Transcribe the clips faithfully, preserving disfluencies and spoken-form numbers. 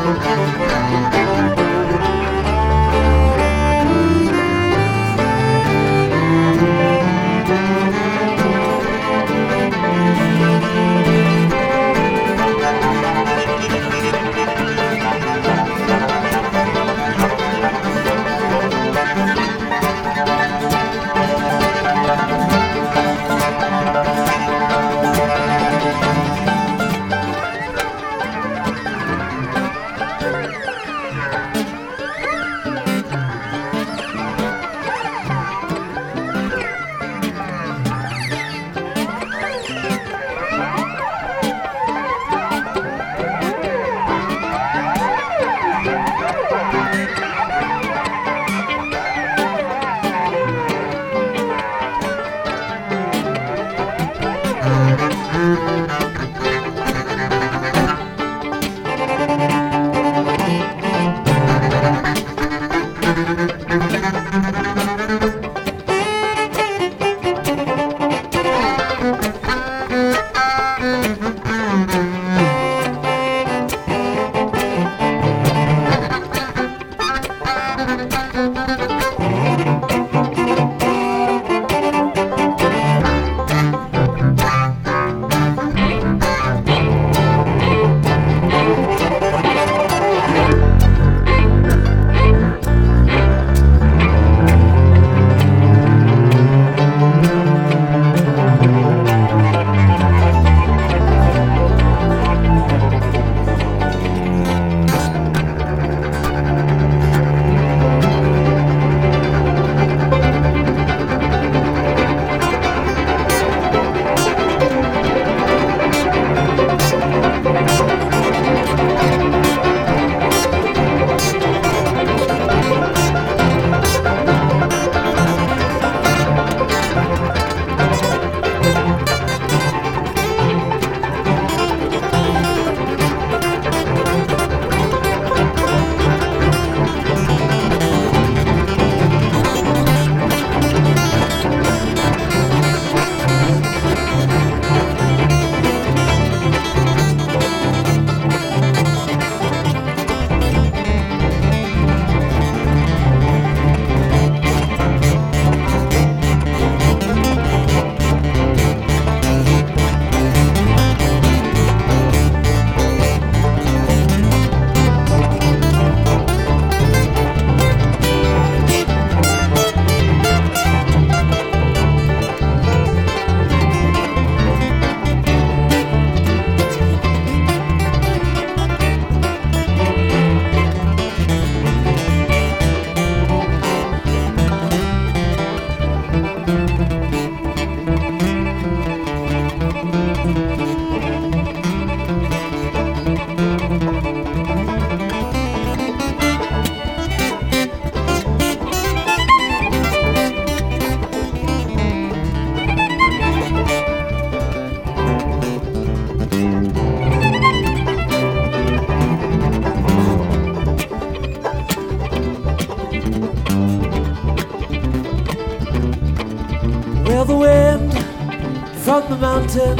Well, the wind from the mountain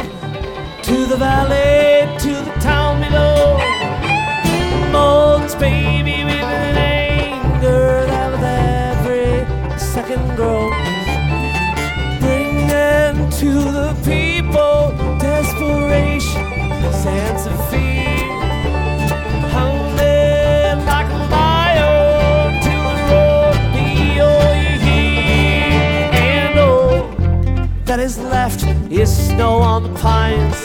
to the valley to the town below moans, baby, with an anger that with every second grows, bringing to the people desperation, sense of fear, hounding like a lion till the road be all you hear. And all that is left is snow on the pines,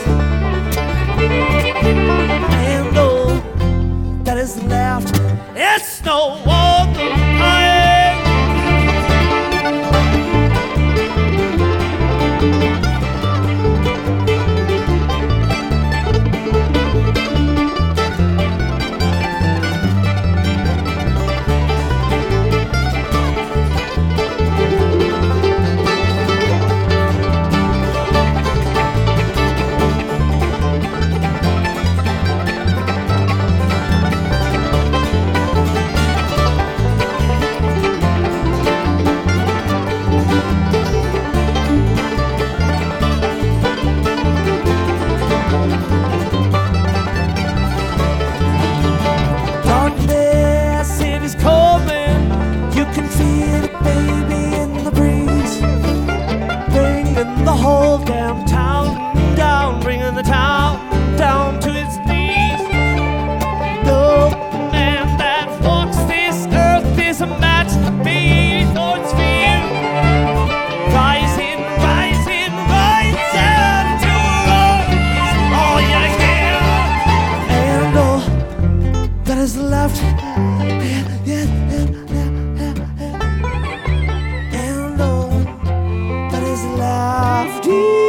and all that is left is snow on the pines. down to its knees. No man that walks this earth is a match to me, though it's fear. Rising, rising, rising to roar is all you hear. And all that is left, yeah, yeah, yeah, yeah, yeah. And all that is left.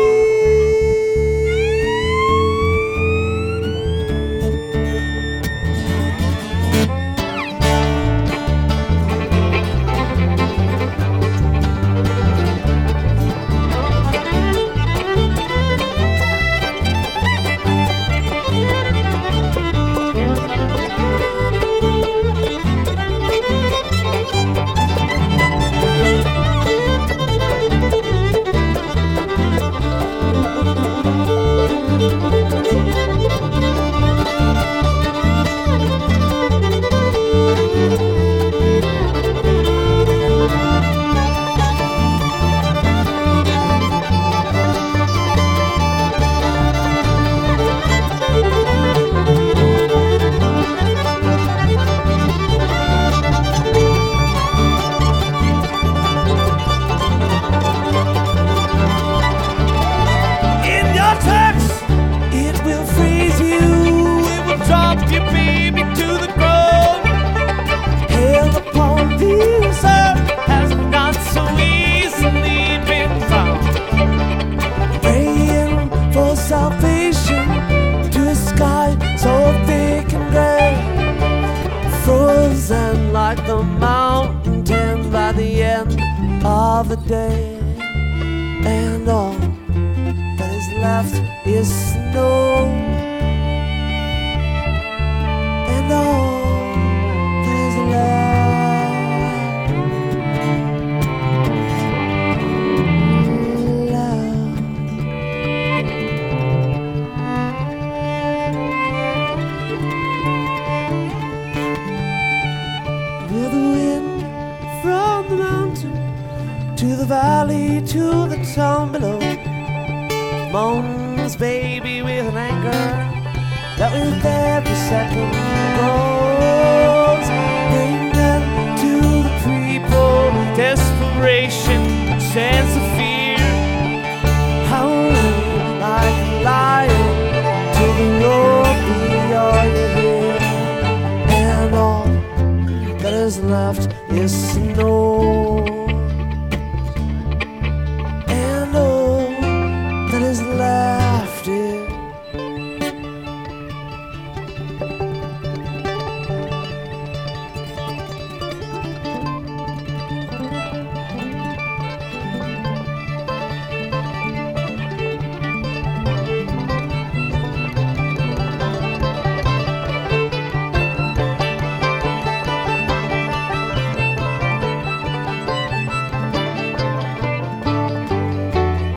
Frozen like the mountain by the end of the day, and all that is left is snow, and all that is with the wind from the mountain to the valley to the town below, moans baby with an anger that with every second grows, bringing to the people desperation, sense of fear, howling like a lion till the roar be all you hear, and all that is left is snow.